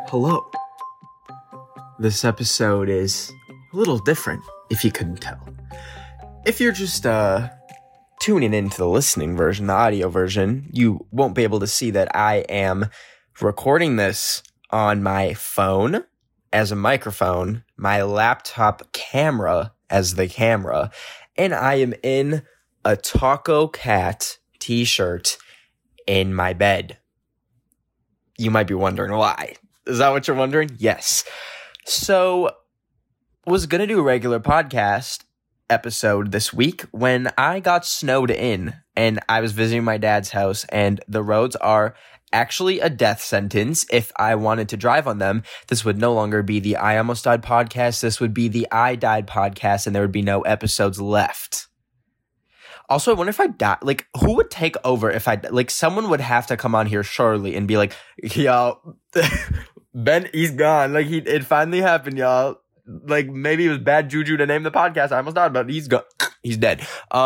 Hello. This episode is a little different, if you couldn't tell. If you're just tuning into the listening version, the audio version, you won't be able to see that I am recording this on my phone as a microphone, my laptop camera as the camera, and I am in a Taco Cat t-shirt in my bed. You might be wondering why. Is that what you're wondering? Yes. So, was going to do a regular podcast episode this week when I got snowed in and I was visiting my dad's house, and the roads are actually a death sentence. If I wanted to drive on them, this would no longer be the I Almost Died podcast. This would be the I Died podcast, and there would be no episodes left. Also, I wonder if I die, like, who would take over if I, like, someone would have to come on here surely and be like, yo, Ben, he's gone. Like, it finally happened, y'all. Like, maybe it was bad juju to name the podcast I Almost Died, but he's gone. He's dead.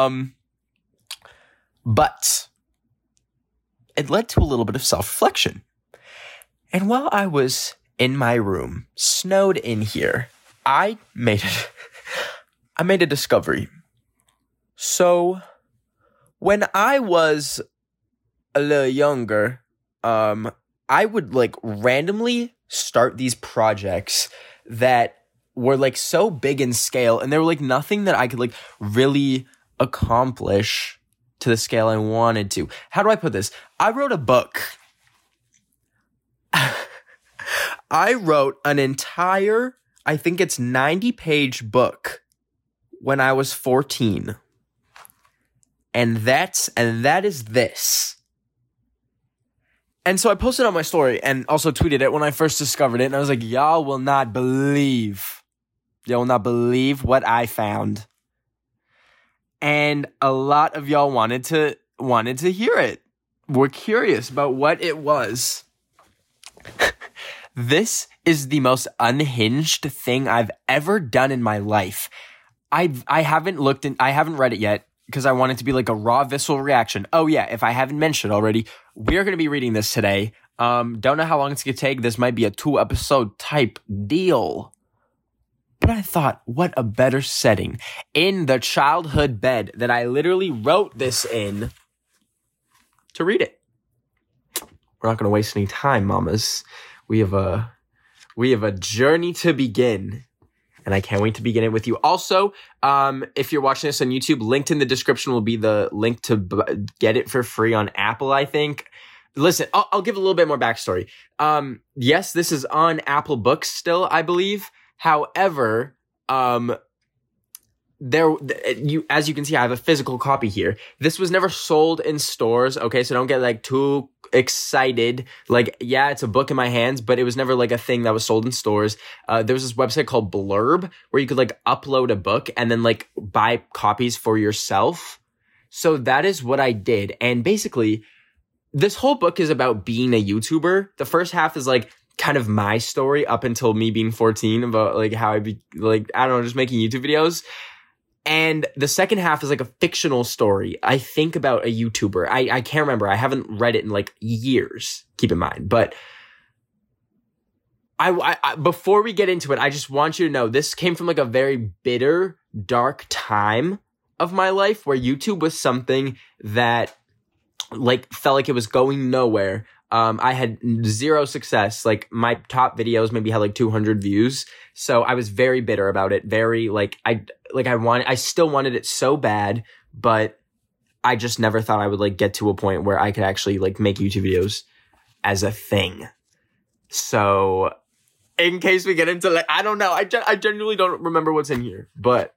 But it led to a little bit of self-reflection. And while I was in my room, snowed in here, I made a discovery. So, when I was a little younger, I would, like, randomly start these projects that were, like, so big in scale, and they were, like, nothing that I could, like, really accomplish to the scale I wanted to. How do I put this? I wrote a book. I wrote an entire, I think it's 90-page book when I was 14. And that is this. And so I posted on my story and also tweeted it when I first discovered it. And I was like, y'all will not believe what I found. And a lot of y'all wanted to hear it. We're curious about what it was. This is the most unhinged thing I've ever done in my life. I haven't read it yet, because I want it to be like a raw, visceral reaction. Oh yeah, if I haven't mentioned already, we're going to be reading this today. Don't know how long it's going to take. This might be a 2-episode type deal. But I thought, what a better setting in the childhood bed that I literally wrote this in to read it. We're not going to waste any time, mamas. We have a journey to begin. And I can't wait to begin it with you. Also, if you're watching this on YouTube, linked in the description will be the link to get it for free on Apple, I think. Listen, I'll give a little bit more backstory. Yes, this is on Apple Books still, I believe. However, as you can see, I have a physical copy here. This was never sold in stores, okay? So don't get, like, too excited. Like, yeah, it's a book in my hands, but it was never, like, a thing that was sold in stores. There was this website called Blurb where you could, like, upload a book and then, like, buy copies for yourself. So that is what I did. And basically, this whole book is about being a YouTuber. The first half is, like, kind of my story up until me being 14 about, like, how I just making YouTube videos. And the second half is like a fictional story. I think about a YouTuber. I can't remember. I haven't read it in, like, years, keep in mind. But I before we get into it, I just want you to know this came from, like, a very bitter, dark time of my life where YouTube was something that, like, felt like it was going nowhere. I had zero success. Like, my top videos maybe had, like, 200 views. So I was very bitter about it. Very, like, I still wanted it so bad, but I just never thought I would, like, get to a point where I could actually, like, make YouTube videos as a thing. So, in case we get into, like, I don't know. I genuinely don't remember what's in here, but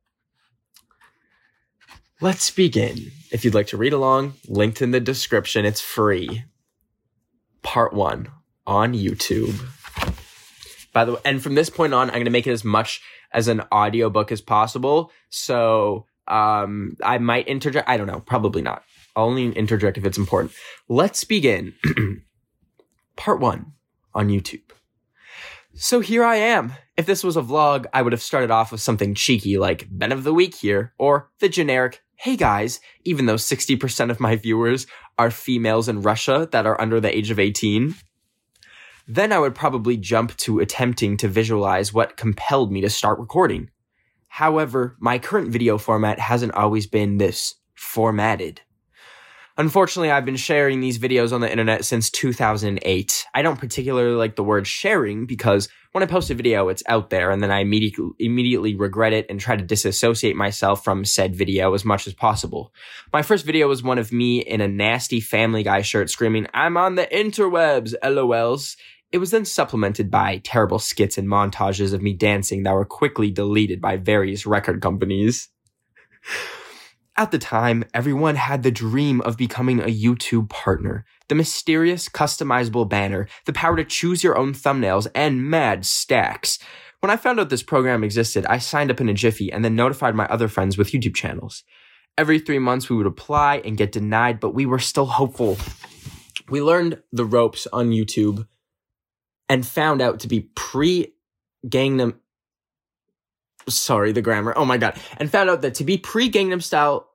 let's begin. If you'd like to read along, linked in the description. It's free. Part 1 on YouTube. By the way, and from this point on, I'm going to make it as much as an audiobook as possible. So, I might interject. I don't know. Probably not. I'll only interject if it's important. Let's begin. Part 1 on YouTube. So here I am. If this was a vlog, I would have started off with something cheeky like Ben of the Week here, or the generic, hey guys, even though 60% of my viewers are females in Russia that are under the age of 18. Then I would probably jump to attempting to visualize what compelled me to start recording. However, my current video format hasn't always been this formatted. Unfortunately, I've been sharing these videos on the internet since 2008. I don't particularly like the word sharing because when I post a video, it's out there and then I immediately regret it and try to disassociate myself from said video as much as possible. My first video was one of me in a nasty Family Guy shirt screaming, "I'm on the interwebs, LOLs." It was then supplemented by terrible skits and montages of me dancing that were quickly deleted by various record companies. At the time, everyone had the dream of becoming a YouTube partner, the mysterious, customizable banner, the power to choose your own thumbnails, and mad stacks. When I found out this program existed, I signed up in a jiffy and then notified my other friends with YouTube channels. Every 3 months, we would apply and get denied, but we were still hopeful. We learned the ropes on YouTube and found out to be pre-Gangnam... Sorry, the grammar. Oh my God. And found out that to be pre-Gangnam Style...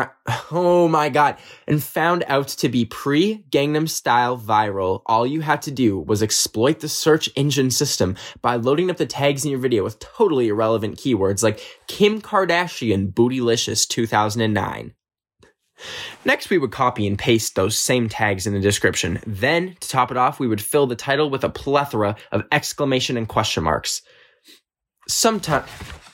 And found out to be pre-Gangnam Style viral, all you had to do was exploit the search engine system by loading up the tags in your video with totally irrelevant keywords like Kim Kardashian Bootylicious 2009. Next, we would copy and paste those same tags in the description. Then, to top it off, we would fill the title with a plethora of exclamation and question marks. Sometimes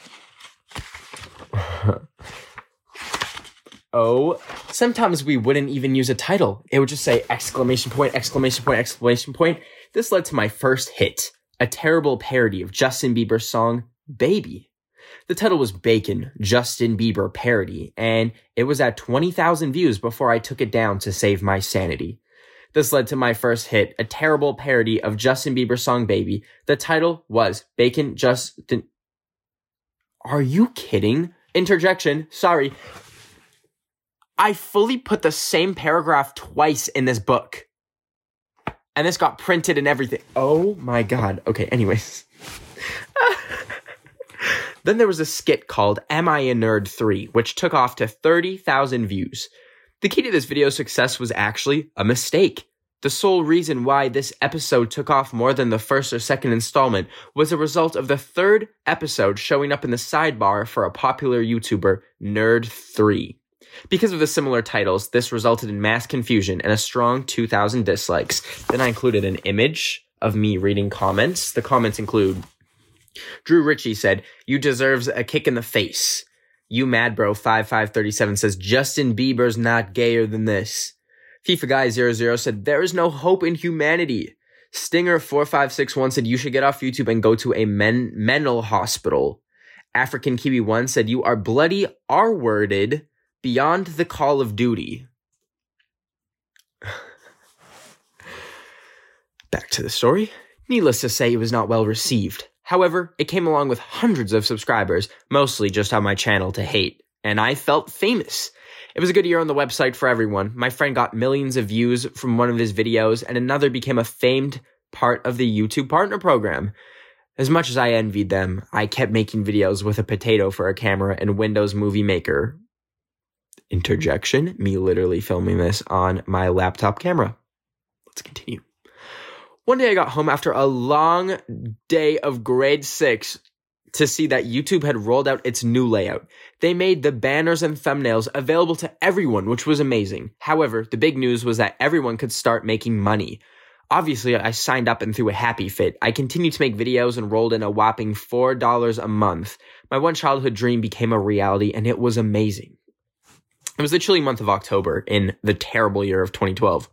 we wouldn't even use a title. It would just say exclamation point, exclamation point, exclamation point. This led to my first hit, a terrible parody of Justin Bieber's song, Baby. The title was Bacon, Justin Bieber Parody, and it was at 20,000 views before I took it down to save my sanity. This led to my first hit, a terrible parody of Justin Bieber's song, Baby. The title was Bacon, Justin... Are you kidding? Interjection, sorry. I fully put the same paragraph twice in this book. And this got printed and everything. Oh my God. Okay, anyways. Then there was a skit called Am I a Nerd 3, which took off to 30,000 views. The key to this video's success was actually a mistake. The sole reason why this episode took off more than the first or second installment was a result of the third episode showing up in the sidebar for a popular YouTuber, Nerd3. Because of the similar titles, this resulted in mass confusion and a strong 2,000 dislikes. Then I included an image of me reading comments. The comments include, Drew Ritchie said, "You deserves a kick in the face." You Mad Bro 5537 says, "Justin Bieber's not gayer than this." FIFA Guy 00 said, "There is no hope in humanity." Stinger 4561 said, "You should get off YouTube and go to a mental hospital." African Kiwi 1 said, "You are bloody R-worded beyond the Call of Duty." Back to the story. Needless to say, it was not well received. However, it came along with hundreds of subscribers, mostly just on my channel to hate, and I felt famous. It was a good year on the website for everyone. My friend got millions of views from one of his videos, and another became a famed part of the YouTube Partner Program. As much as I envied them, I kept making videos with a potato for a camera and Windows Movie Maker. Interjection, me literally filming this on my laptop camera. Let's continue. One day I got home after a long day of grade 6 to see that YouTube had rolled out its new layout. They made the banners and thumbnails available to everyone, which was amazing. However, the big news was that everyone could start making money. Obviously, I signed up and threw a happy fit. I continued to make videos and rolled in a whopping $4 a month. My one childhood dream became a reality, and it was amazing. It was the chilly month of October in the terrible year of 2012.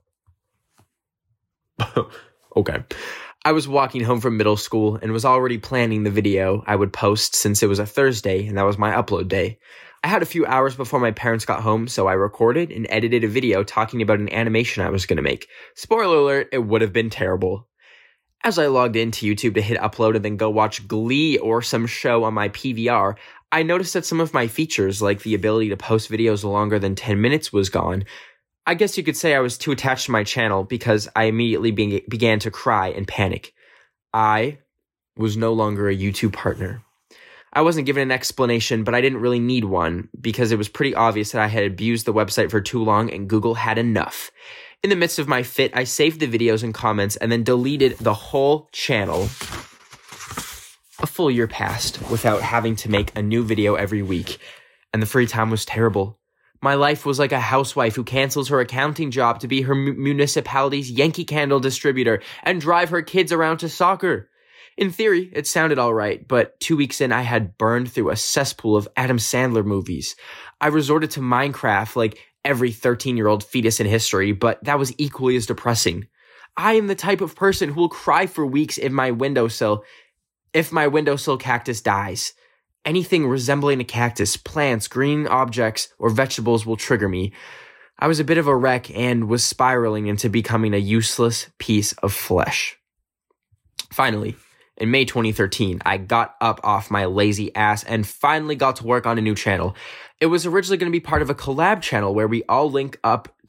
Okay. I was walking home from middle school and was already planning the video I would post since it was a Thursday and that was my upload day. I had a few hours before my parents got home, so I recorded and edited a video talking about an animation I was going to make. Spoiler alert, it would have been terrible. As I logged into YouTube to hit upload and then go watch Glee or some show on my PVR, I noticed that some of my features, like the ability to post videos longer than 10 minutes, was gone. I guess you could say I was too attached to my channel because I immediately began to cry and panic. I was no longer a YouTube partner. I wasn't given an explanation, but I didn't really need one because it was pretty obvious that I had abused the website for too long and Google had enough. In the midst of my fit, I saved the videos and comments and then deleted the whole channel. A full year passed without having to make a new video every week, and the free time was terrible. My life was like a housewife who cancels her accounting job to be her municipality's Yankee Candle distributor and drive her kids around to soccer. In theory, it sounded all right, but 2 weeks in, I had burned through a cesspool of Adam Sandler movies. I resorted to Minecraft like every 13-year-old fetus in history, but that was equally as depressing. I am the type of person who will cry for weeks if my windowsill cactus dies. Anything resembling a cactus, plants, green objects, or vegetables will trigger me. I was a bit of a wreck and was spiraling into becoming a useless piece of flesh. Finally, in May 2013, I got up off my lazy ass and finally got to work on a new channel. It was originally going to be part of a collab channel where we all link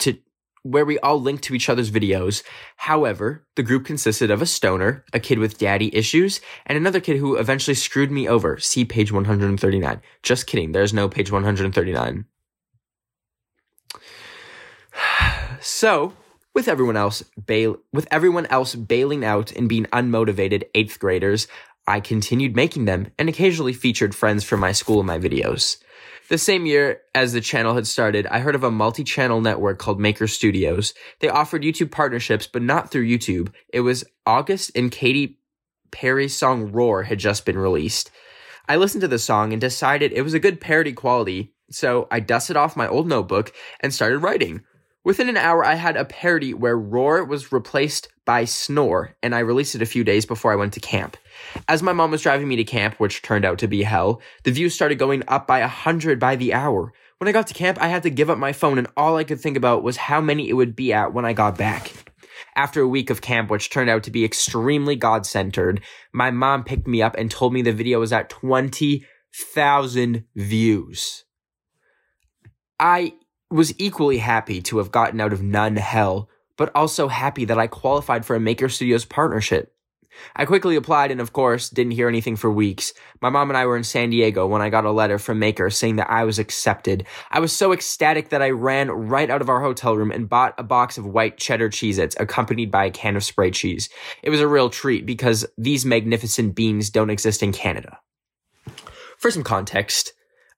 to each other's videos. However, the group consisted of a stoner, a kid with daddy issues, and another kid who eventually screwed me over. See page 139. Just kidding. There's no page 139. So, with everyone else bailing out and being unmotivated 8th graders, I continued making them and occasionally featured friends from my school in my videos. The same year as the channel had started, I heard of a multi-channel network called Maker Studios. They offered YouTube partnerships, but not through YouTube. It was August and Katy Perry's song Roar had just been released. I listened to the song and decided it was a good parody quality, so I dusted off my old notebook and started writing. Within an hour, I had a parody where Roar was replaced by Snore, and I released it a few days before I went to camp. As my mom was driving me to camp, which turned out to be hell, the views started going up by 100 by the hour. When I got to camp, I had to give up my phone, and all I could think about was how many it would be at when I got back. After a week of camp, which turned out to be extremely God-centered, my mom picked me up and told me the video was at 20,000 views. I was equally happy to have gotten out of none hell, but also happy that I qualified for a Maker Studios partnership. I quickly applied and, of course, didn't hear anything for weeks. My mom and I were in San Diego when I got a letter from Maker saying that I was accepted. I was so ecstatic that I ran right out of our hotel room and bought a box of white cheddar Cheez-Its accompanied by a can of spray cheese. It was a real treat because these magnificent beans don't exist in Canada. For some context,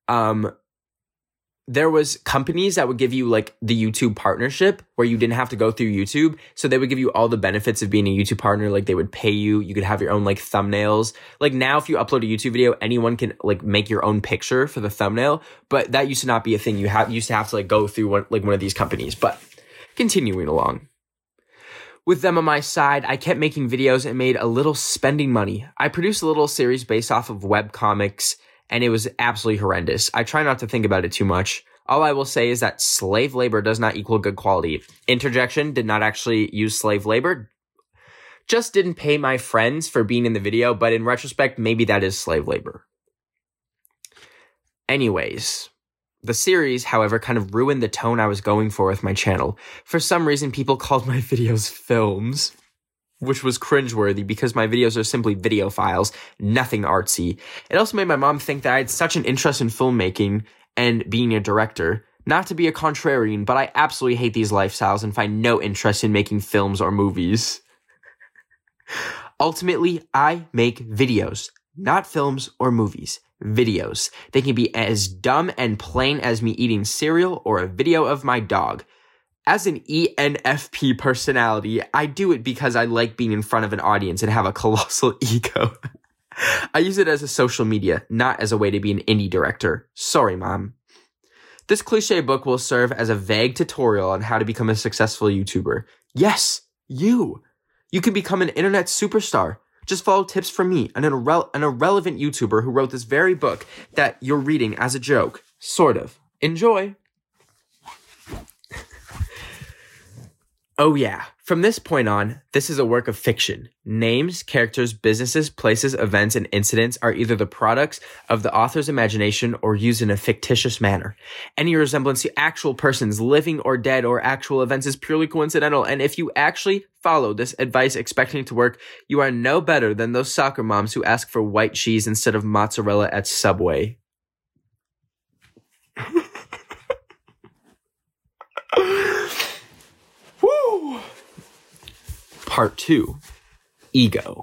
there was companies that would give you like the YouTube partnership where you didn't have to go through YouTube. So they would give you all the benefits of being a YouTube partner. Like they would pay you. You could have your own like thumbnails. Like now, if you upload a YouTube video, anyone can like make your own picture for the thumbnail. But that used to not be a thing. You used to have to like go through one of these companies. But continuing along. With them on my side, I kept making videos and made a little spending money. I produced a little series based off of webcomics, and it was absolutely horrendous. I try not to think about it too much. All I will say is that slave labor does not equal good quality. Interjection, did not actually use slave labor. Just didn't pay my friends for being in the video, but in retrospect, maybe that is slave labor. Anyways, the series, however, kind of ruined the tone I was going for with my channel. For some reason, people called my videos films, which was cringeworthy because my videos are simply video files, nothing artsy. It also made my mom think that I had such an interest in filmmaking and being a director. Not to be a contrarian, but I absolutely hate these lifestyles and find no interest in making films or movies. Ultimately, I make videos, not films or movies. Videos. They can be as dumb and plain as me eating cereal or a video of my dog. As an ENFP personality, I do it because I like being in front of an audience and have a colossal ego. I use it as a social media, not as a way to be an indie director. Sorry, Mom. This cliche book will serve as a vague tutorial on how to become a successful YouTuber. Yes, you. You can become an internet superstar. Just follow tips from me, an irrelevant YouTuber who wrote this very book that you're reading as a joke. Sort of. Enjoy. Oh yeah, from this point on, this is a work of fiction. Names, characters, businesses, places, events, and incidents are either the products of the author's imagination or used in a fictitious manner. Any resemblance to actual persons, living or dead, or actual events is purely coincidental, and if you actually follow this advice expecting it to work, you are no better than those soccer moms who ask for white cheese instead of mozzarella at Subway. Woo! Part 2. Ego.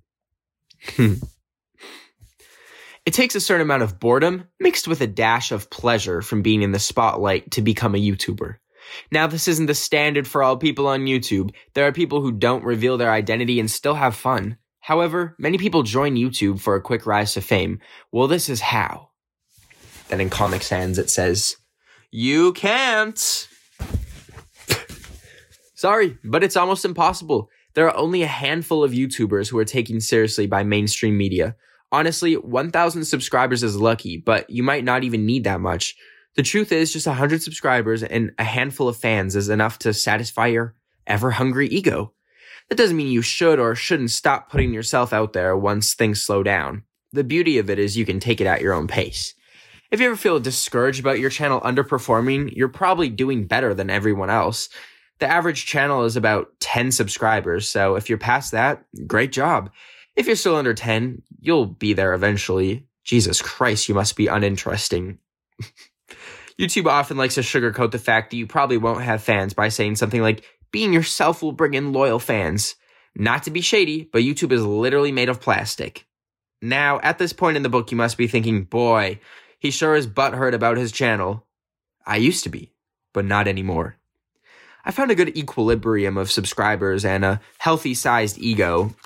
It takes a certain amount of boredom mixed with a dash of pleasure from being in the spotlight to become a YouTuber. Now, this isn't the standard for all people on YouTube. There are people who don't reveal their identity and still have fun. However, many people join YouTube for a quick rise to fame. Well, this is how. Then in Comic Sans it says, "You can't." Sorry, but it's almost impossible. There are only a handful of YouTubers who are taken seriously by mainstream media. Honestly, 1,000 subscribers is lucky, but you might not even need that much. The truth is, just 100 subscribers and a handful of fans is enough to satisfy your ever-hungry ego. That doesn't mean you should or shouldn't stop putting yourself out there once things slow down. The beauty of it is you can take it at your own pace. If you ever feel discouraged about your channel underperforming, you're probably doing better than everyone else. The average channel is about 10 subscribers, so if you're past that, great job. If you're still under 10, you'll be there eventually. Jesus Christ, you must be uninteresting. YouTube often likes to sugarcoat the fact that you probably won't have fans by saying something like, being yourself will bring in loyal fans. Not to be shady, but YouTube is literally made of plastic. Now, at this point in the book, you must be thinking, boy, he sure is butthurt about his channel. I used to be, but not anymore. I found a good equilibrium of subscribers and a healthy-sized ego.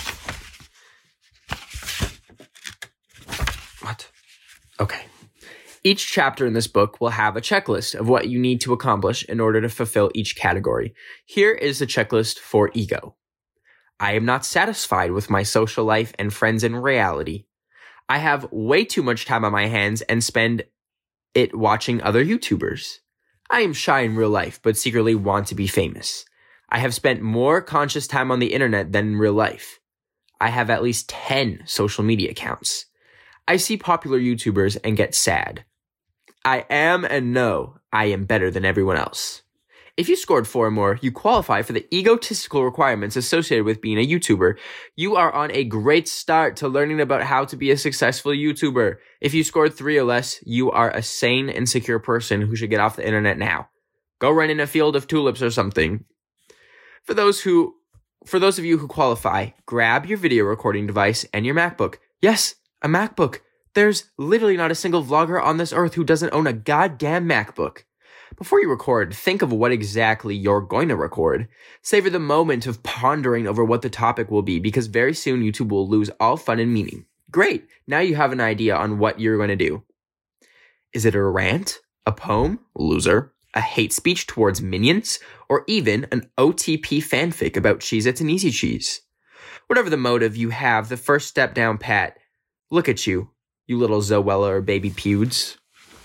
What? Okay. Each chapter in this book will have a checklist of what you need to accomplish in order to fulfill each category. Here is the checklist for ego. I am not satisfied with my social life and friends in reality. I have way too much time on my hands and spend it watching other YouTubers. I am shy in real life, but secretly want to be famous. I have spent more conscious time on the internet than in real life. I have at least 10 social media accounts. I see popular YouTubers and get sad. I am and know I am better than everyone else. If you scored 4 or more, you qualify for the egotistical requirements associated with being a YouTuber. You are on a great start to learning about how to be a successful YouTuber. If you scored 3 or less, you are a sane and secure person who should get off the internet now. Go run in a field of tulips or something. For those of you who qualify, grab your video recording device and your MacBook. Yes, a MacBook. There's literally not a single vlogger on this earth who doesn't own a goddamn MacBook. Before you record, think of what exactly you're going to record. Savor the moment of pondering over what the topic will be, because very soon YouTube will lose all fun and meaning. Great, now you have an idea on what you're going to do. Is it a rant? A poem? Loser. A hate speech towards minions? Or even an OTP fanfic about Cheez-Its and Easy Cheese? Whatever the motive you have, the first step down pat. Look at you little Zoella or baby Pewds.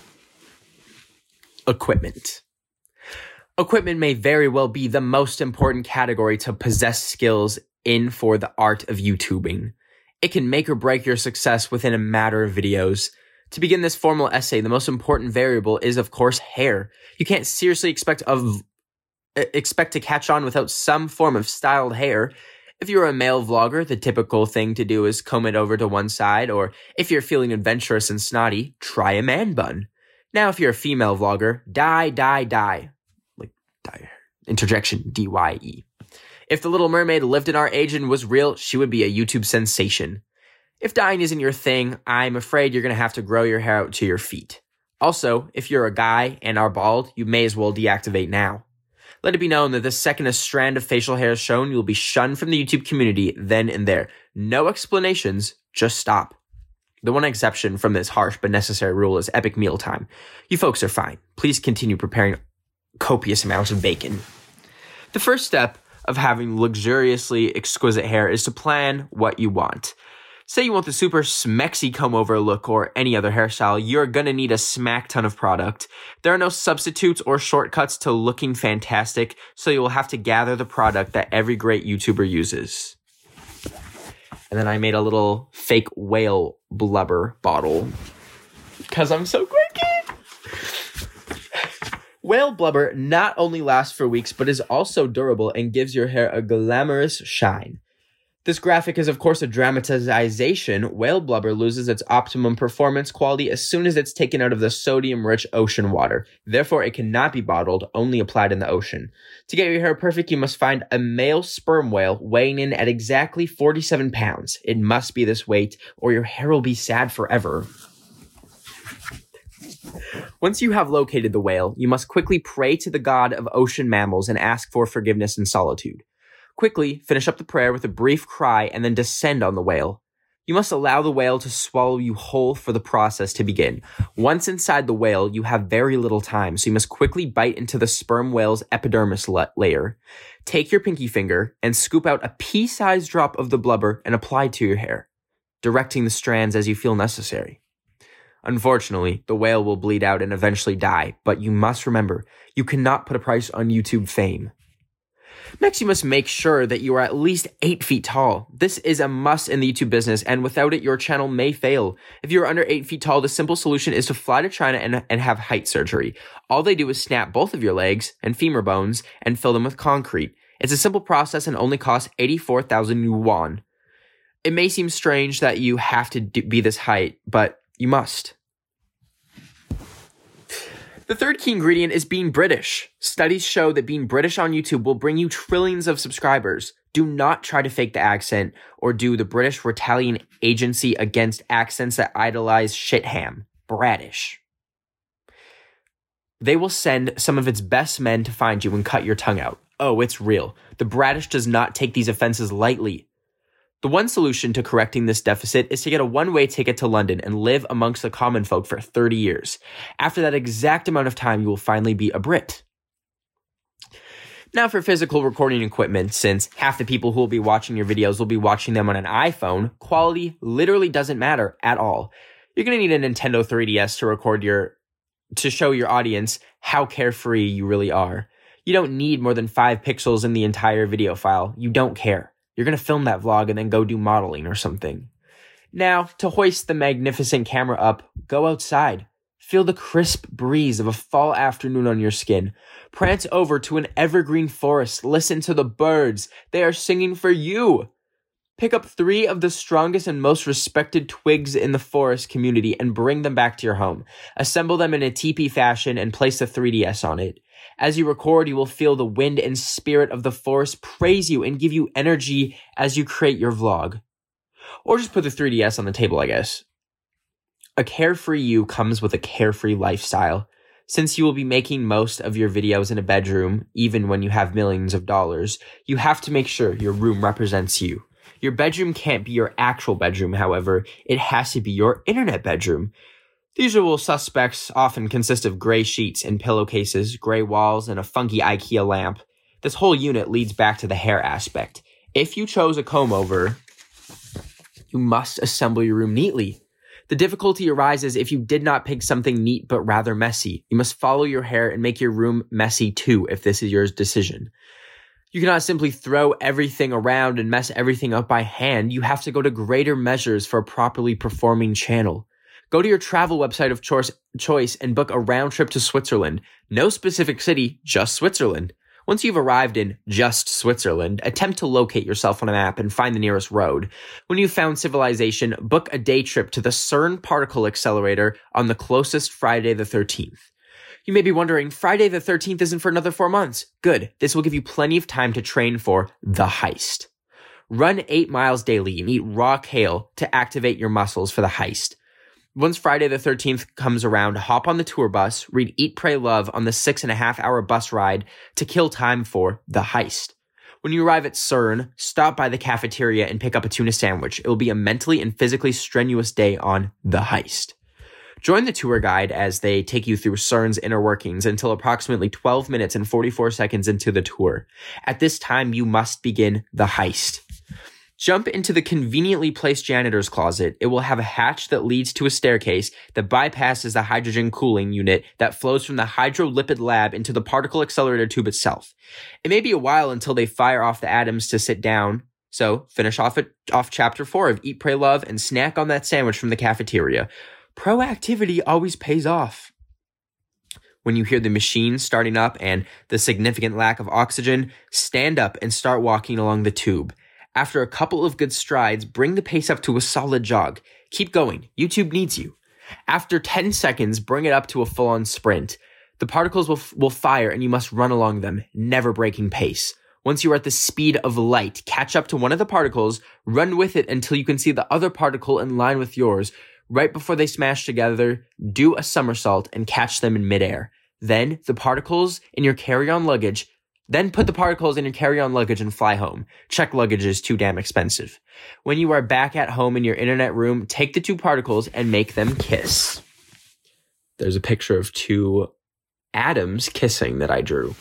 Equipment. Equipment may very well be the most important category to possess skills in for the art of YouTubing. It can make or break your success within a matter of videos. To begin this formal essay, the most important variable is, of course, hair. You can't seriously expect to catch on without some form of styled hair. If you're a male vlogger, the typical thing to do is comb it over to one side, or if you're feeling adventurous and snotty, try a man bun. Now, if you're a female vlogger, dye. Like, dye. Interjection, D-Y-E. If the Little Mermaid lived in our age and was real, she would be a YouTube sensation. If dyeing isn't your thing, I'm afraid you're going to have to grow your hair out to your feet. Also, if you're a guy and are bald, you may as well deactivate now. Let it be known that the second a strand of facial hair is shown, you'll be shunned from the YouTube community then and there. No explanations, just stop. The one exception from this harsh but necessary rule is epic mealtime. You folks are fine. Please continue preparing copious amounts of bacon. The first step of having luxuriously exquisite hair is to plan what you want. Say you want the super smexy comb-over look or any other hairstyle, you're gonna need a smack ton of product. There are no substitutes or shortcuts to looking fantastic, so you will have to gather the product that every great YouTuber uses. And then I made a little fake whale blubber bottle, because I'm so quirky. Whale blubber not only lasts for weeks, but is also durable and gives your hair a glamorous shine. This graphic is, of course, a dramatization. Whale blubber loses its optimum performance quality as soon as it's taken out of the sodium-rich ocean water. Therefore, it cannot be bottled, only applied in the ocean. To get your hair perfect, you must find a male sperm whale weighing in at exactly 47 pounds. It must be this weight, or your hair will be sad forever. Once you have located the whale, you must quickly pray to the god of ocean mammals and ask for forgiveness and solitude. Quickly, finish up the prayer with a brief cry and then descend on the whale. You must allow the whale to swallow you whole for the process to begin. Once inside the whale, you have very little time, so you must quickly bite into the sperm whale's epidermis layer. Take your pinky finger and scoop out a pea-sized drop of the blubber and apply it to your hair, directing the strands as you feel necessary. Unfortunately, the whale will bleed out and eventually die, but you must remember, you cannot put a price on YouTube fame. Next, you must make sure that you are at least 8 feet tall. This is a must in the YouTube business, and without it, your channel may fail. If you are under 8 feet tall, the simple solution is to fly to China and have height surgery. All they do is snap both of your legs and femur bones and fill them with concrete. It's a simple process and only costs 84,000 yuan. It may seem strange that you have to be this height, but you must. The third key ingredient is being British. Studies show that being British on YouTube will bring you trillions of subscribers. Do not try to fake the accent or do the British Retaliation Agency against accents that idolize shitham. British. They will send some of its best men to find you and cut your tongue out. Oh, it's real. The British does not take these offenses lightly. The one solution to correcting this deficit is to get a one-way ticket to London and live amongst the common folk for 30 years. After that exact amount of time, you will finally be a Brit. Now for physical recording equipment, since half the people who will be watching your videos will be watching them on an iPhone, quality literally doesn't matter at all. You're going to need a Nintendo 3DS to show your audience how carefree you really are. You don't need more than 5 pixels in the entire video file. You don't care. You're going to film that vlog and then go do modeling or something. Now, to hoist the magnificent camera up, go outside. Feel the crisp breeze of a fall afternoon on your skin. Prance over to an evergreen forest. Listen to the birds. They are singing for you. Pick up 3 of the strongest and most respected twigs in the forest community and bring them back to your home. Assemble them in a teepee fashion and place the 3DS on it. As you record, you will feel the wind and spirit of the forest praise you and give you energy as you create your vlog. Or just put the 3DS on the table, I guess. A carefree you comes with a carefree lifestyle. Since you will be making most of your videos in a bedroom, even when you have millions of dollars, you have to make sure your room represents you. Your bedroom can't be your actual bedroom, however. It has to be your internet bedroom. The usual suspects often consist of gray sheets and pillowcases, gray walls, and a funky IKEA lamp. This whole unit leads back to the hair aspect. If you chose a comb-over, you must assemble your room neatly. The difficulty arises if you did not pick something neat but rather messy. You must follow your hair and make your room messy too if this is your decision. You cannot simply throw everything around and mess everything up by hand. You have to go to greater measures for a properly performing channel. Go to your travel website of choice and book a round trip to Switzerland. No specific city, just Switzerland. Once you've arrived in just Switzerland, attempt to locate yourself on a map and find the nearest road. When you've found civilization, book a day trip to the CERN particle accelerator on the closest Friday the 13th. You may be wondering, Friday the 13th isn't for another 4 months. Good, this will give you plenty of time to train for the heist. Run 8 miles daily and eat raw kale to activate your muscles for the heist. Once Friday the 13th comes around, hop on the tour bus, read Eat, Pray, Love on the 6.5-hour bus ride to kill time for the heist. When you arrive at CERN, stop by the cafeteria and pick up a tuna sandwich. It will be a mentally and physically strenuous day on the heist. Join the tour guide as they take you through CERN's inner workings until approximately 12 minutes and 44 seconds into the tour. At this time, you must begin the heist. Jump into the conveniently placed janitor's closet. It will have a hatch that leads to a staircase that bypasses the hydrogen cooling unit that flows from the hydrolipid lab into the particle accelerator tube itself. It may be a while until they fire off the atoms to sit down, so finish off chapter 4 of Eat, Pray, Love and snack on that sandwich from the cafeteria. Proactivity always pays off. When you hear the machine starting up and the significant lack of oxygen, stand up and start walking along the tube. After a couple of good strides, bring the pace up to a solid jog. Keep going. YouTube needs you. After 10 seconds, bring it up to a full-on sprint. The particles will fire and you must run along them, never breaking pace. Once you are at the speed of light, catch up to one of the particles, run with it until you can see the other particle in line with yours. Right before they smash together, do a somersault and catch them in midair. Then put the particles in your carry-on luggage and fly home. Check luggage is too damn expensive. When you are back at home in your internet room, take the 2 particles and make them kiss. There's a picture of 2 atoms kissing that I drew.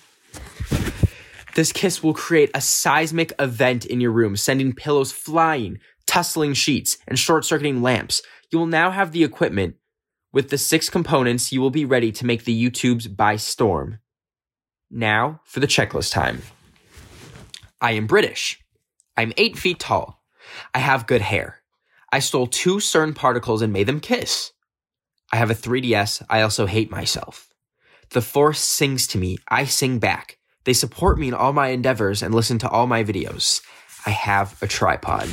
This kiss will create a seismic event in your room, sending pillows flying, tussling sheets, and short-circuiting lamps. You will now have the equipment. With the 6 components, you will be ready to make the YouTubes by storm. Now for the checklist time. I am British. I'm 8 feet tall. I have good hair. I stole 2 CERN particles and made them kiss. I have a 3DS. I also hate myself. The Force sings to me. I sing back. They support me in all my endeavors and listen to all my videos. I have a tripod.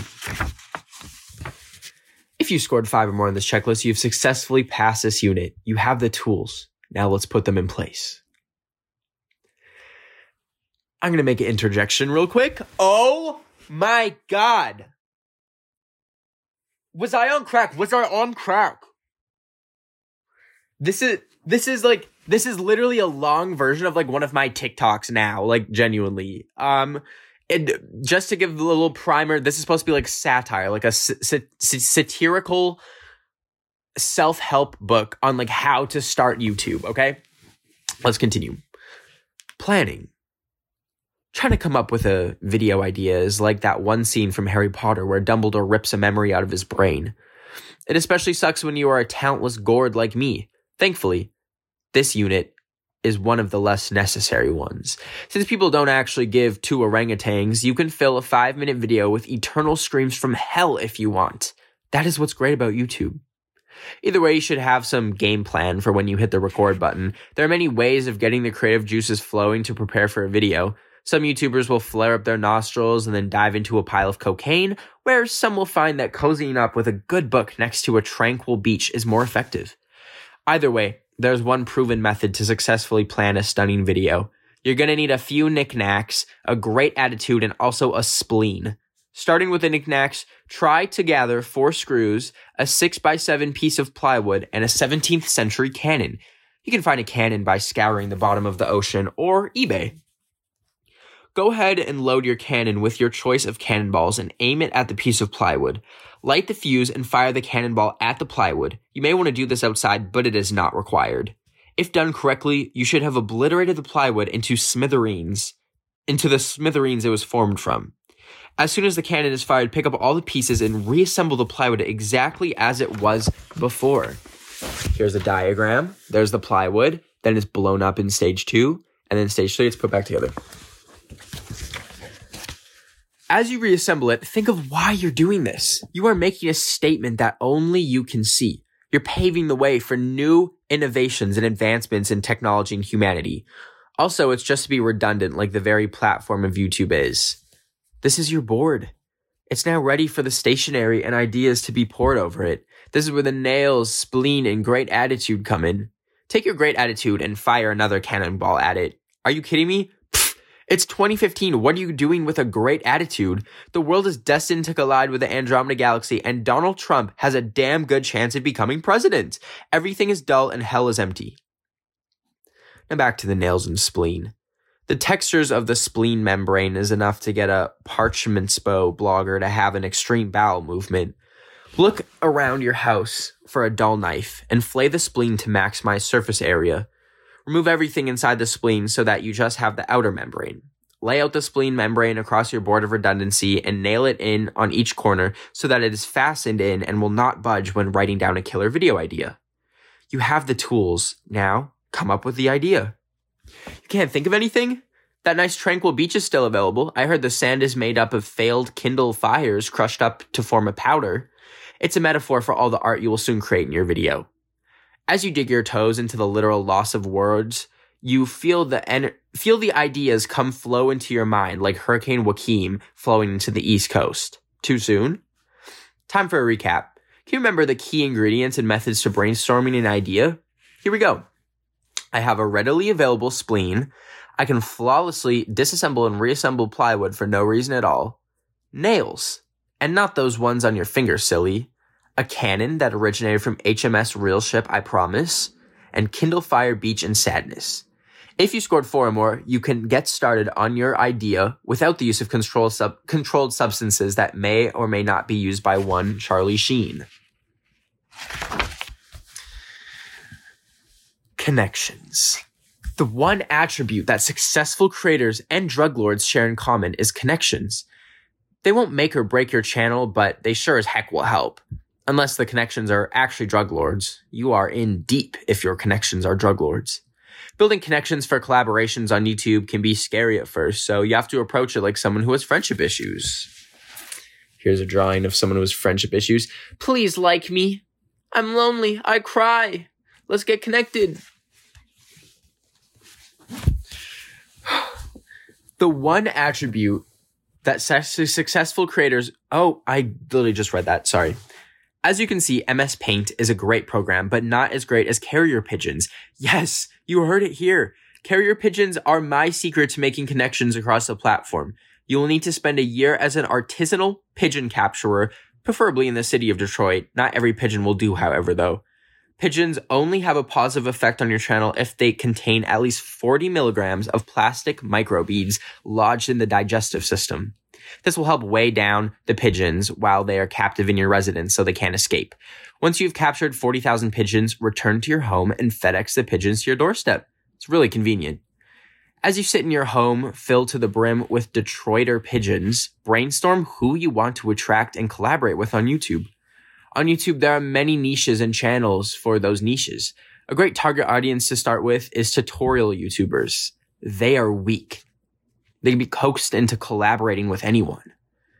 If you scored 5 or more on this checklist, you've successfully passed this unit. You have the tools. Now let's put them in place. I'm going to make an interjection real quick. Oh my God. Was I on crack? Was I on crack? This is literally a long version of like one of my TikToks now, like genuinely. And just to give a little primer, this is supposed to be like satire, like a satirical self-help book on like how to start YouTube, okay? Let's continue. Planning. Trying to come up with a video idea is like that one scene from Harry Potter where Dumbledore rips a memory out of his brain. It especially sucks when you are a talentless gourd like me. Thankfully, this unit is one of the less necessary ones. Since people don't actually give 2 orangutans, you can fill a 5-minute video with eternal screams from hell if you want. That is what's great about YouTube. Either way, you should have some game plan for when you hit the record button. There are many ways of getting the creative juices flowing to prepare for a video. Some YouTubers will flare up their nostrils and then dive into a pile of cocaine, whereas some will find that cozying up with a good book next to a tranquil beach is more effective. Either way, there's one proven method to successfully plan a stunning video. You're going to need a few knickknacks, a great attitude, and also a spleen. Starting with the knickknacks, try to gather 4 screws, a 6x7 piece of plywood, and a 17th century cannon. You can find a cannon by scouring the bottom of the ocean or eBay. Go ahead and load your cannon with your choice of cannonballs and aim it at the piece of plywood. Light the fuse and fire the cannonball at the plywood. You may want to do this outside, but it is not required. If done correctly, you should have obliterated the plywood into the smithereens it was formed from. As soon as the cannon is fired, pick up all the pieces and reassemble the plywood exactly as it was before. Here's a diagram. There's the plywood. Then it's blown up in stage 2. And then stage 3, it's put back together. As you reassemble it, think of why you're doing this. You are making a statement that only you can see. You're paving the way for new innovations and advancements in technology and humanity. Also, it's just to be redundant like the very platform of YouTube is. This is your board. It's now ready for the stationery and ideas to be poured over it. This is where the nails, spleen, and great attitude come in. Take your great attitude and fire another cannonball at it. Are you kidding me? It's 2015. What are you doing with a great attitude? The world is destined to collide with the Andromeda Galaxy, and Donald Trump has a damn good chance of becoming president. Everything is dull and hell is empty. Now back to the nails and spleen. The textures of the spleen membrane is enough to get a parchmentspo blogger to have an extreme bowel movement. Look around your house for a dull knife and flay the spleen to maximize surface area. Remove everything inside the spleen so that you just have the outer membrane. Lay out the spleen membrane across your board of redundancy and nail it in on each corner so that it is fastened in and will not budge when writing down a killer video idea. You have the tools. Now, come up with the idea. You can't think of anything? That nice tranquil beach is still available. I heard the sand is made up of failed Kindle fires crushed up to form a powder. It's a metaphor for all the art you will soon create in your video. As you dig your toes into the literal loss of words, you feel the Feel the ideas come flow into your mind like Hurricane Joaquin flowing into the East Coast. Too soon? Time for a recap. Can you remember the key ingredients and methods to brainstorming an idea? Here we go. I have a readily available spleen. I can flawlessly disassemble and reassemble plywood for no reason at all. Nails. And not those ones on your finger, silly. A cannon that originated from HMS Real Ship, I promise. And Kindle Fire Beach and Sadness. If you scored 4 or more, you can get started on your idea without the use of controlled substances that may or may not be used by one Charlie Sheen. Connections. The one attribute that successful creators and drug lords share in common is connections. They won't make or break your channel, but they sure as heck will help. Unless the connections are actually drug lords. You are in deep if your connections are drug lords. Building connections for collaborations on YouTube can be scary at first, so you have to approach it like someone who has friendship issues. Here's a drawing of someone who has friendship issues. Please like me. I'm lonely. I cry. Let's get connected. The one attribute that successful creators... Oh, I literally just read that. Sorry. As you can see, MS Paint is a great program, but not as great as carrier pigeons. Yes, you heard it here. Carrier pigeons are my secret to making connections across the platform. You will need to spend a year as an artisanal pigeon capturer, preferably in the city of Detroit. Not every pigeon will do, however, though. Pigeons only have a positive effect on your channel if they contain at least 40 milligrams of plastic microbeads lodged in the digestive system. This will help weigh down the pigeons while they are captive in your residence so they can't escape. Once you've captured 40,000 pigeons, return to your home and FedEx the pigeons to your doorstep. It's really convenient. As you sit in your home, filled to the brim with Detroiter pigeons, brainstorm who you want to attract and collaborate with on YouTube. On YouTube, there are many niches and channels for those niches. A great target audience to start with is tutorial YouTubers. They are weak. They can be coaxed into collaborating with anyone.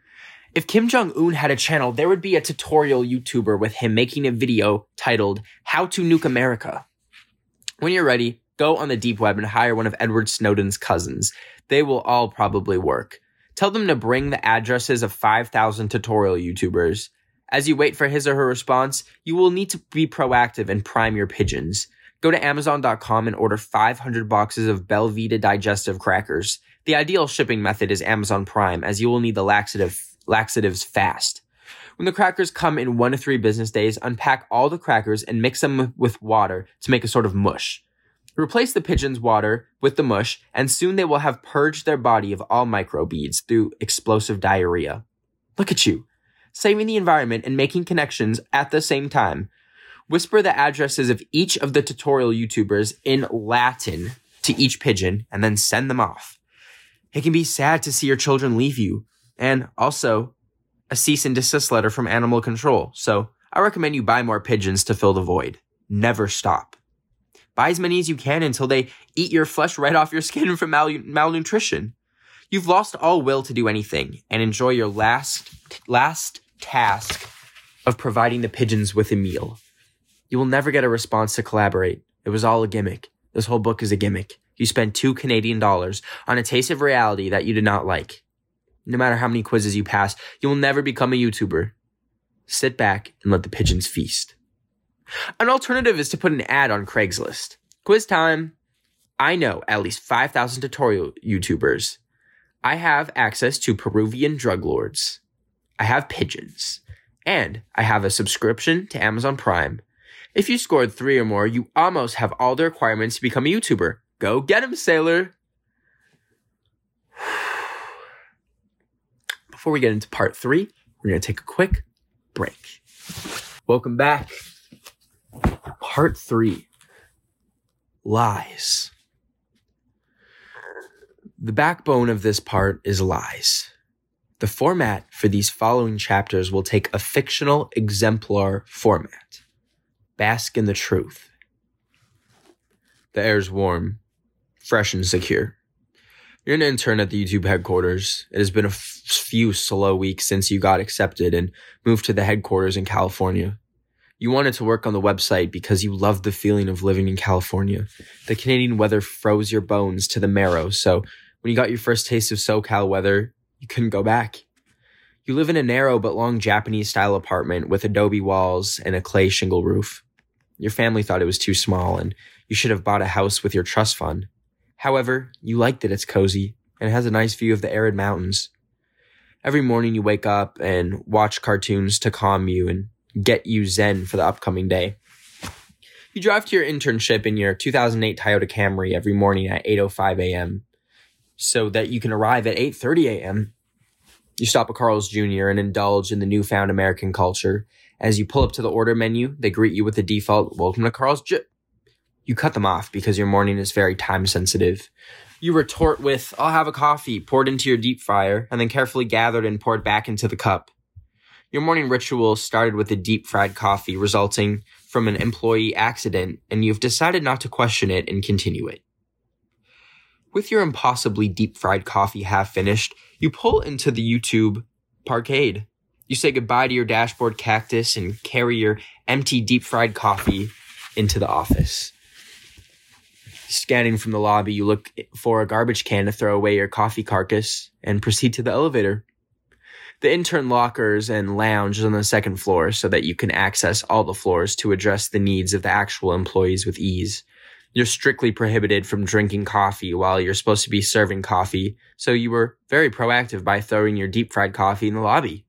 If Kim Jong-un had a channel, there would be a tutorial YouTuber with him making a video titled, How to Nuke America. When you're ready, go on the deep web and hire one of Edward Snowden's cousins. They will all probably work. Tell them to bring the addresses of 5,000 tutorial YouTubers. As you wait for his or her response, you will need to be proactive and prime your pigeons. Go to Amazon.com and order 500 boxes of Belvita digestive crackers. The ideal shipping method is Amazon Prime, as you will need the laxatives fast. When the crackers come in 1 to 3 business days, unpack all the crackers and mix them with water to make a sort of mush. Replace the pigeon's water with the mush, and soon they will have purged their body of all microbeads through explosive diarrhea. Look at you, saving the environment and making connections at the same time. Whisper the addresses of each of the tutorial YouTubers in Latin to each pigeon, and then send them off. It can be sad to see your children leave you, and also a cease and desist letter from animal control. So I recommend you buy more pigeons to fill the void. Never stop. Buy as many as you can until they eat your flesh right off your skin from malnutrition. You've lost all will to do anything, and enjoy your last task of providing the pigeons with a meal. You will never get a response to collaborate. It was all a gimmick. This whole book is a gimmick. You spend $2 Canadian on a taste of reality that you did not like. No matter how many quizzes you pass, you will never become a YouTuber. Sit back and let the pigeons feast. An alternative is to put an ad on Craigslist. Quiz time. I know at least 5,000 tutorial YouTubers. I have access to Peruvian drug lords. I have pigeons. And I have a subscription to Amazon Prime. If you scored 3 or more, you almost have all the requirements to become a YouTuber. Go get him, sailor. Before we get into part 3, we're going to take a quick break. Welcome back. Part 3. Lies. The backbone of this part is lies. The format for these following chapters will take a fictional exemplar format. Bask in the truth. The air's warm, fresh and secure. You're an intern at the YouTube headquarters. It has been a few slow weeks since you got accepted and moved to the headquarters in California. You wanted to work on the website because you loved the feeling of living in California. The Canadian weather froze your bones to the marrow, so when you got your first taste of SoCal weather, you couldn't go back. You live in a narrow but long Japanese-style apartment with adobe walls and a clay shingle roof. Your family thought it was too small, and you should have bought a house with your trust fund. However, you liked that it's cozy, and it has a nice view of the arid mountains. Every morning you wake up and watch cartoons to calm you and get you zen for the upcoming day. You drive to your internship in your 2008 Toyota Camry every morning at 8:05 a.m. so that you can arrive at 8:30 a.m. You stop at Carl's Jr. and indulge in the newfound American culture. As you pull up to the order menu, they greet you with the default, "Welcome to Carl's Jr." You cut them off because your morning is very time sensitive. You retort with, "I'll have a coffee," poured into your deep fryer, and then carefully gathered and poured back into the cup. Your morning ritual started with a deep-fried coffee resulting from an employee accident, and you've decided not to question it and continue it. With your impossibly deep-fried coffee half finished, you pull into the YouTube Parkade. You say goodbye to your dashboard cactus and carry your empty deep-fried coffee into the office. Scanning from the lobby, you look for a garbage can to throw away your coffee carcass and proceed to the elevator. The intern lockers and lounge is on the second floor so that you can access all the floors to address the needs of the actual employees with ease. You're strictly prohibited from drinking coffee while you're supposed to be serving coffee, so you were very proactive by throwing your deep-fried coffee in the lobby.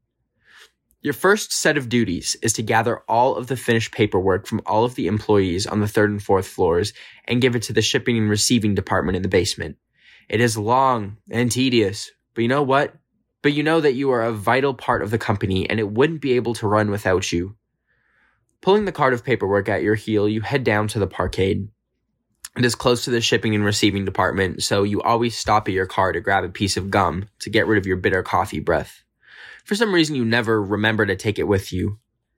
Your first set of duties is to gather all of the finished paperwork from all of the employees on the third and fourth floors and give it to the shipping and receiving department in the basement. It is long and tedious, but you know what? But you know that you are a vital part of the company and it wouldn't be able to run without you. Pulling the cart of paperwork at your heel, you head down to the Parkade. It is close to the shipping and receiving department, so you always stop at your car to grab a piece of gum to get rid of your bitter coffee breath. For some reason, you never remember to take it with you.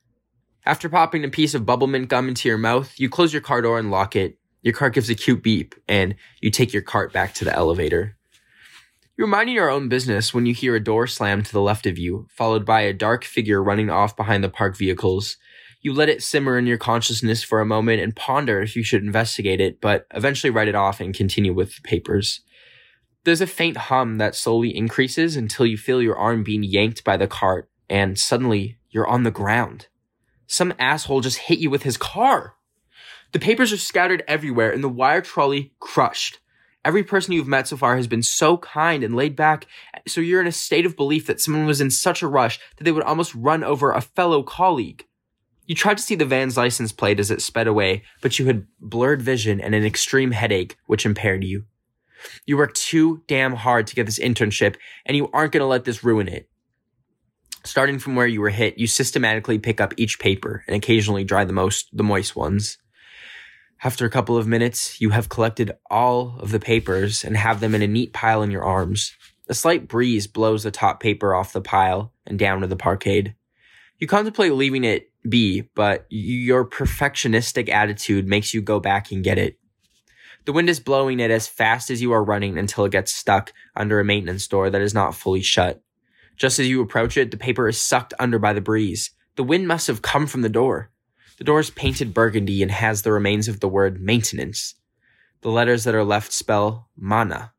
After popping a piece of bubble mint gum into your mouth, you close your car door and lock it. Your car gives a cute beep, and you take your cart back to the elevator. You're minding your own business when you hear a door slam to the left of you, followed by a dark figure running off behind the parked vehicles. You let it simmer in your consciousness for a moment and ponder if you should investigate it, but eventually write it off and continue with the papers. There's a faint hum that slowly increases until you feel your arm being yanked by the cart, and suddenly you're on the ground. Some asshole just hit you with his car. The papers are scattered everywhere and the wire trolley crushed. Every person you've met so far has been so kind and laid back, so you're in a state of belief that someone was in such a rush that they would almost run over a fellow colleague. You tried to see the van's license plate as it sped away, but you had blurred vision and an extreme headache, which impaired you. You worked too damn hard to get this internship, and you aren't going to let this ruin it. Starting from where you were hit, you systematically pick up each paper and occasionally dry the moist ones. After a couple of minutes, you have collected all of the papers and have them in a neat pile in your arms. A slight breeze blows the top paper off the pile and down to the Parkade. You contemplate leaving it be, but your perfectionistic attitude makes you go back and get it. The wind is blowing it as fast as you are running until it gets stuck under a maintenance door that is not fully shut. Just as you approach it, the paper is sucked under by the breeze. The wind must have come from the door. The door is painted burgundy and has the remains of the word maintenance. The letters that are left spell mana.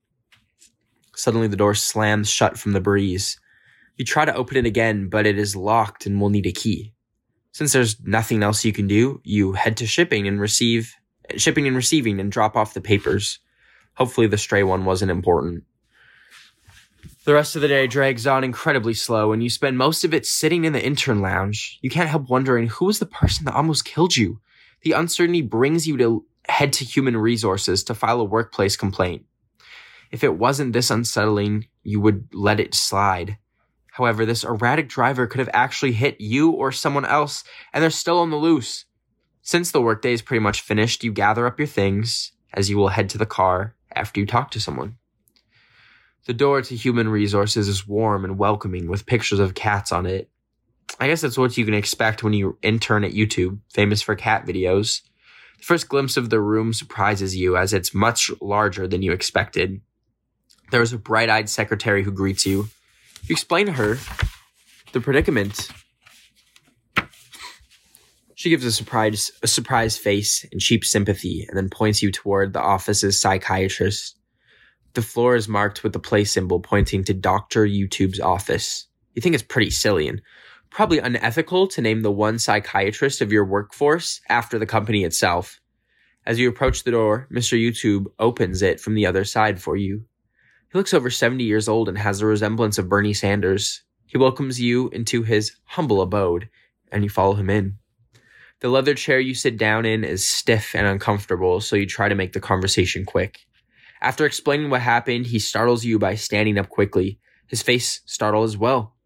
Suddenly the door slams shut from the breeze. You try to open it again, but it is locked and will need a key. Since there's nothing else you can do, you head to shipping and receiving and drop off the papers. Hopefully the stray one wasn't important. The rest of the day drags on incredibly slow, and you spend most of it sitting in the intern lounge. You can't help wondering who was the person that almost killed you. The uncertainty brings you to head to human resources to file a workplace complaint. If it wasn't this unsettling, you would let it slide. However, this erratic driver could have actually hit you or someone else, and they're still on the loose. Since the workday is pretty much finished, you gather up your things as you will head to the car after you talk to someone. The door to human resources is warm and welcoming with pictures of cats on it. I guess that's what you can expect when you intern at YouTube, famous for cat videos. The first glimpse of the room surprises you as it's much larger than you expected. There is a bright-eyed secretary who greets you. You explain to her the predicament. She gives a surprised face and cheap sympathy and then points you toward the office's psychiatrist. The floor is marked with the play symbol pointing to Dr. YouTube's office. You think it's pretty silly and probably unethical to name the one psychiatrist of your workforce after the company itself. As you approach the door, Mr. YouTube opens it from the other side for you. He looks over 70 years old and has a resemblance of Bernie Sanders. He welcomes you into his humble abode, and you follow him in. The leather chair you sit down in is stiff and uncomfortable, so you try to make the conversation quick. After explaining what happened, he startles you by standing up quickly. His face startled as well.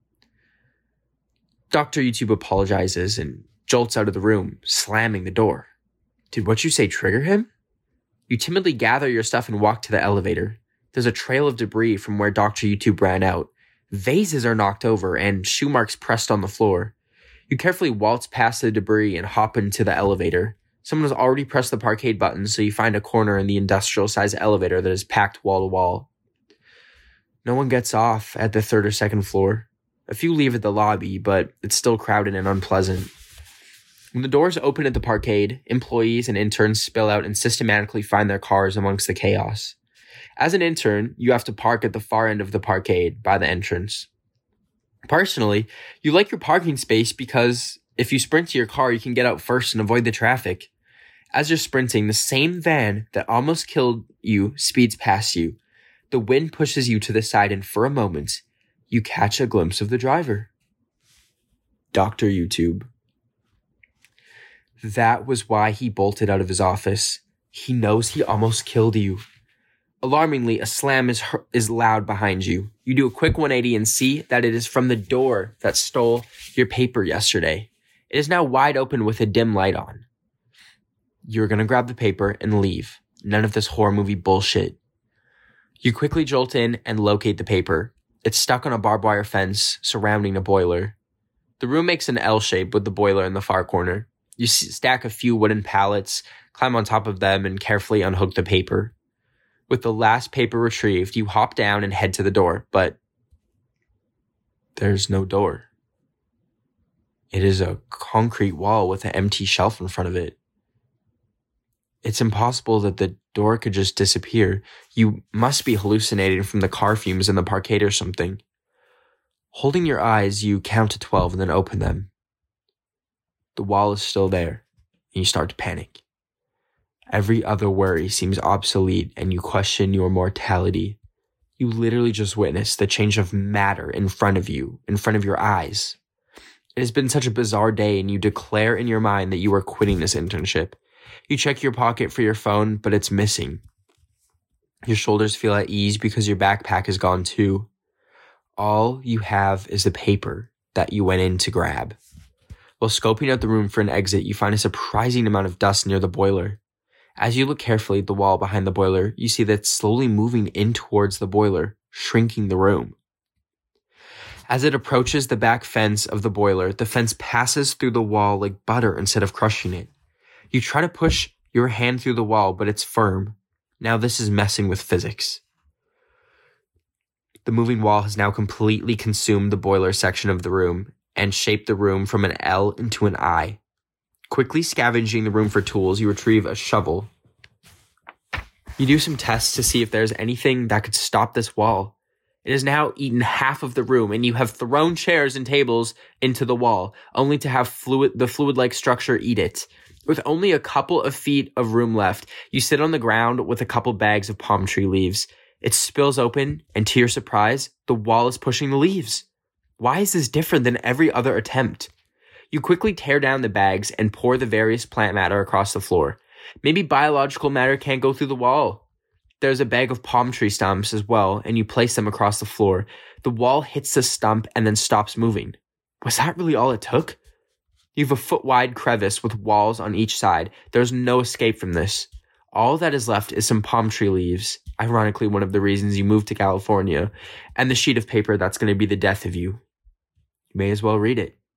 Dr. YouTube apologizes and jolts out of the room, slamming the door. Did what you say trigger him? You timidly gather your stuff and walk to the elevator. There's a trail of debris from where Dr. YouTube ran out. Vases are knocked over and shoe marks pressed on the floor. You carefully waltz past the debris and hop into the elevator. Someone has already pressed the parkade button, so you find a corner in the industrial-sized elevator that is packed wall-to-wall. No one gets off at the third or second floor. A few leave at the lobby, but it's still crowded and unpleasant. When the doors open at the parkade, employees and interns spill out and systematically find their cars amongst the chaos. As an intern, you have to park at the far end of the parkade by the entrance. Personally, you like your parking space because if you sprint to your car, you can get out first and avoid the traffic. As you're sprinting, the same van that almost killed you speeds past you. The wind pushes you to the side, and for a moment, you catch a glimpse of the driver. Dr. YouTube. That was why he bolted out of his office. He knows he almost killed you. Alarmingly, a slam is loud behind you. You do a quick 180 and see that it is from the door that stole your paper yesterday. It is now wide open with a dim light on. You're going to grab the paper and leave. None of this horror movie bullshit. You quickly jolt in and locate the paper. It's stuck on a barbed wire fence surrounding a boiler. The room makes an L shape with the boiler in the far corner. You stack a few wooden pallets, climb on top of them, and carefully unhook the paper. With the last paper retrieved, you hop down and head to the door, but there's no door. It is a concrete wall with an empty shelf in front of it. It's impossible that the door could just disappear. You must be hallucinating from the car fumes in the parkade or something. Holding your eyes, you count to 12 and then open them. The wall is still there, and you start to panic. Every other worry seems obsolete, and you question your mortality. You literally just witnessed the change of matter in front of you, in front of your eyes. It has been such a bizarre day, and you declare in your mind that you are quitting this internship. You check your pocket for your phone, but it's missing. Your shoulders feel at ease because your backpack is gone too. All you have is the paper that you went in to grab. While scoping out the room for an exit, you find a surprising amount of dust near the boiler. As you look carefully at the wall behind the boiler, you see that it's slowly moving in towards the boiler, shrinking the room. As it approaches the back fence of the boiler, the fence passes through the wall like butter instead of crushing it. You try to push your hand through the wall, but it's firm. Now this is messing with physics. The moving wall has now completely consumed the boiler section of the room and shaped the room from an L into an I. Quickly scavenging the room for tools, you retrieve a shovel. You do some tests to see if there's anything that could stop this wall. It has now eaten half of the room, and you have thrown chairs and tables into the wall, only to have the fluid-like structure eat it. With only a couple of feet of room left, you sit on the ground with a couple bags of palm tree leaves. It spills open, and to your surprise, the wall is pushing the leaves. Why is this different than every other attempt? You quickly tear down the bags and pour the various plant matter across the floor. Maybe biological matter can't go through the wall. There's a bag of palm tree stumps as well, and you place them across the floor. The wall hits the stump and then stops moving. Was that really all it took? You have a foot-wide crevice with walls on each side. There's no escape from this. All that is left is some palm tree leaves, ironically one of the reasons you moved to California, and the sheet of paper that's going to be the death of you. You may as well read it.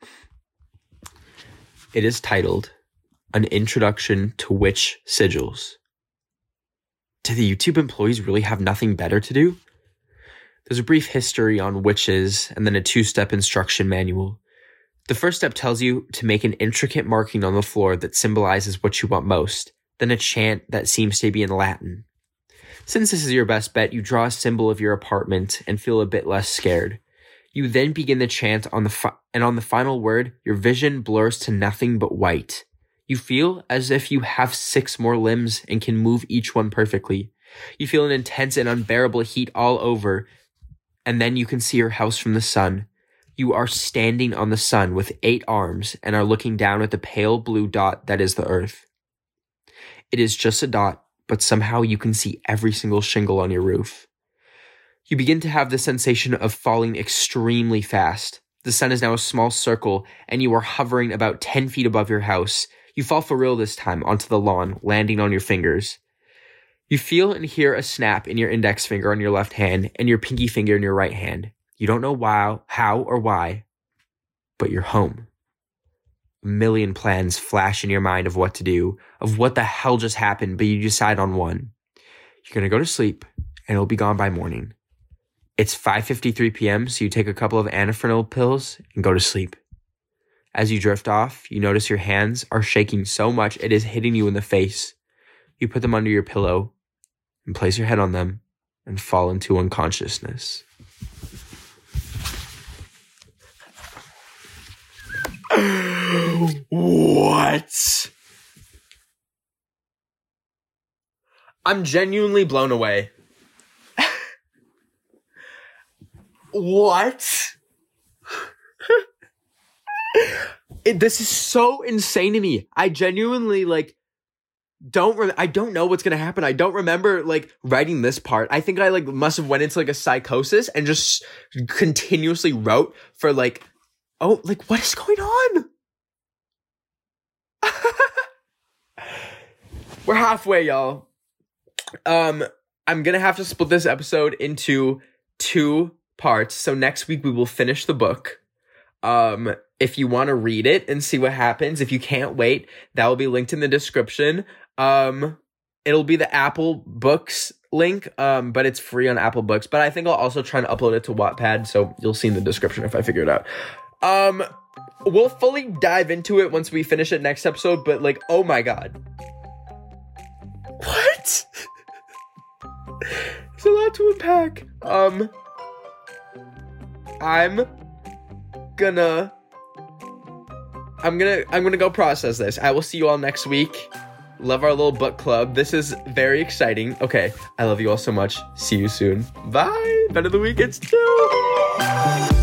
It is titled, An Introduction to Witch Sigils. Do the YouTube employees really have nothing better to do? There's a brief history on witches and then a 2-step instruction manual. The first step tells you to make an intricate marking on the floor that symbolizes what you want most, then a chant that seems to be in Latin. Since this is your best bet, you draw a symbol of your apartment and feel a bit less scared. You then begin the chant on the final word, your vision blurs to nothing but white. You feel as if you have 6 more limbs and can move each one perfectly. You feel an intense and unbearable heat all over, and then you can see your house from the sun. You are standing on the sun with 8 arms and are looking down at the pale blue dot that is the earth. It is just a dot, but somehow you can see every single shingle on your roof. You begin to have the sensation of falling extremely fast. The sun is now a small circle, and you are hovering about 10 feet above your house. You fall for real this time onto the lawn, landing on your fingers. You feel and hear a snap in your index finger on your left hand and your pinky finger in your right hand. You don't know how or why, but you're home. A million plans flash in your mind of what to do, of what the hell just happened, but you decide on one. You're going to go to sleep, and it'll be gone by morning. It's 5:53 p.m., so you take a couple of anaphreno pills and go to sleep. As you drift off, you notice your hands are shaking so much it is hitting you in the face. You put them under your pillow and place your head on them and fall into unconsciousness. What? I'm genuinely blown away. What? This is so insane to me. I genuinely I don't know what's gonna happen. I don't remember writing this part. I think I must have went into a psychosis and just continuously wrote for what is going on? We're halfway, y'all. I'm gonna have to split this episode into 2 parts. So next week we will finish the book. If you want to read it and see what happens, if you can't wait, that will be linked in the description. It'll be the Apple Books link, but it's free on Apple Books. But I think I'll also try and upload it to Wattpad, so you'll see in the description if I figure it out. We'll fully dive into it once we finish it next episode, but oh my god. What? It's a lot to unpack. I'm gonna go process this. I will see you all next week. Love our little book club. This is very exciting. Okay, I love you all so much. See you soon. Bye. Better the weekends too.